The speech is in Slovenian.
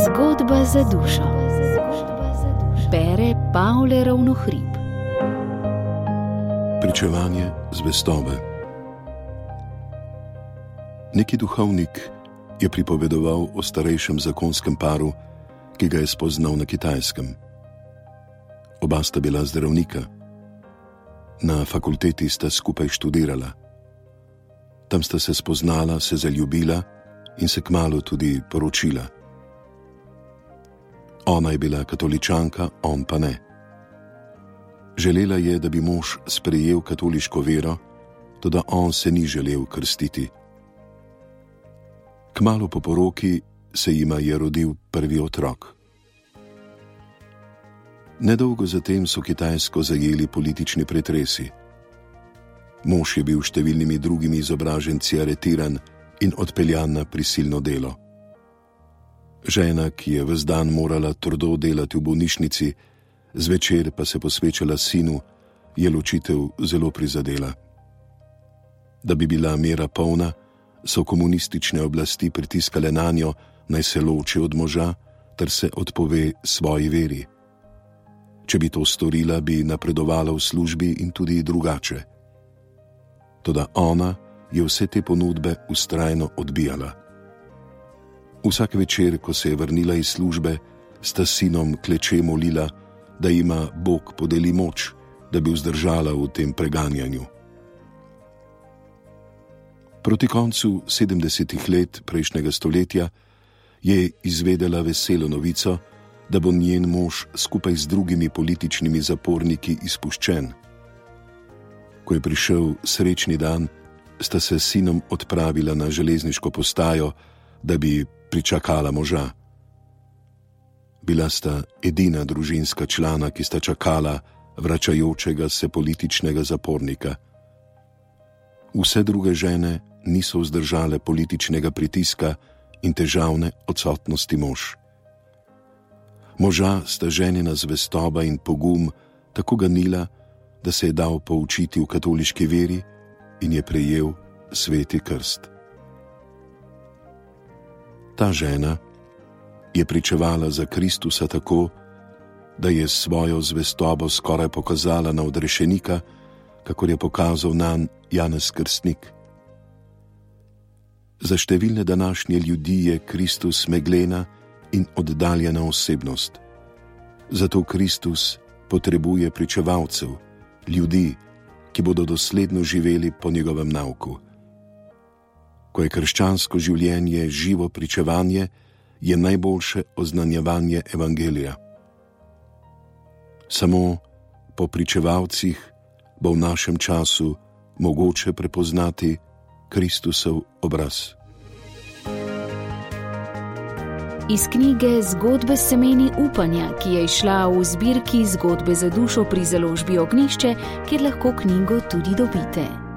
Zgodba za dušo. Bere Pavle Ravnohrib. Pričevanje zvestobe. Neki duhovnik je pripovedoval o starejšem zakonskem paru, ki ga je spoznal na Kitajskem. Oba sta bila zdravnika. Na fakulteti sta skupaj študirala. Tam sta se spoznala, se zaljubila in se kmalu tudi poročila. Ona je bila katoličanka, on pa ne. Želela je, da bi mož sprejel katoliško vero, toda on se ni želel krstiti. Kmalu po poroki se jima je rodil prvi otrok. Nedolgo zatem so Kitajsko zajeli politični pretresi. Mož je bil številnimi drugimi izobraženci aretiran in odpeljan na prisilno delo. Žena, ki je ves dan morala trdo delati v bolnišnici, zvečer pa se posvečala sinu, je ločitev zelo prizadela. Da bi bila mera polna, so komunistične oblasti pritiskale nanjo, naj se loči od moža ter se odpove svoji veri. Če bi to storila, bi napredovala v službi in tudi drugače. Toda ona je vse te ponudbe vztrajno odbijala. Vsak večer, ko se je vrnila iz službe, sta s sinom kleče molila, da jima Bog podeli moč, da bi vzdržala v tem preganjanju. Proti koncu 70 let prejšnjega stoletja je izvedela veselo novico, da bo njen mož skupaj z drugimi političnimi zaporniki izpuščen. Ko je prišel srečni dan, sta se s sinom odpravila na železniško postajo, da bi pričakala moža. Bila sta edina družinska člana, ki sta čakala vračajočega se političnega zapornika. Vse druge žene niso vzdržale političnega pritiska in težavne odsotnosti mož. Moža sta ženina zvestoba in pogum tako ganila, da se je dal poučiti v katoliški veri in je prejel sveti krst. Ta žena je pričevala za Kristusa tako, da je svojo zvestobo skoraj pokazala na odrešenika, kakor je pokazal nanj Janez Krstnik. Za številne današnje ljudi je Kristus meglena in oddaljena osebnost. Zato Kristus potrebuje pričevalcev, ljudi, ki bodo dosledno živeli po njegovem nauku. Ko je krščansko življenje živo pričevanje, je najboljše oznanjevanje evangelija. Samo po pričevalcih bo v našem času mogoče prepoznati Kristusov obraz. Iz knjige Zgodbe s semeni upanja, ki je izšla v zbirki Zgodbe za dušo pri založbi Ognjišče, kjer lahko knjigo tudi dobite.